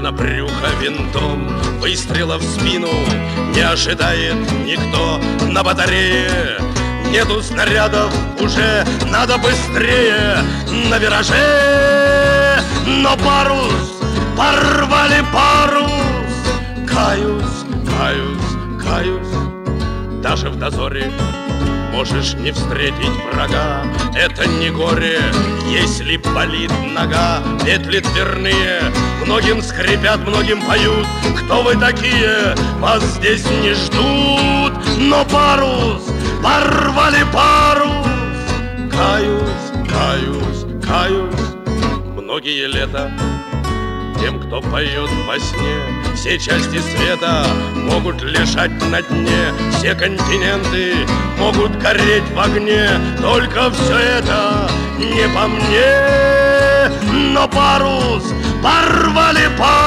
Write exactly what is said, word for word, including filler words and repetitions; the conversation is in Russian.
на брюхо винтом, выстрела в спину не ожидает никто на батарее. Нету снарядов, уже надо быстрее на вираже. Но парус, порвали парус. Каюсь, каюсь, каюсь. Даже в дозоре можешь не встретить врага. Это не горе, если болит нога. Петли дверные многим скрипят, многим поют. Кто вы такие? Вас здесь не ждут. Но парус, порвали парус. Каюсь, каюсь, каюсь. Многие лета тем, кто поет во сне, все части света могут лежать на дне, все континенты могут гореть в огне. Только все это не по мне. Но парус, порвали парус.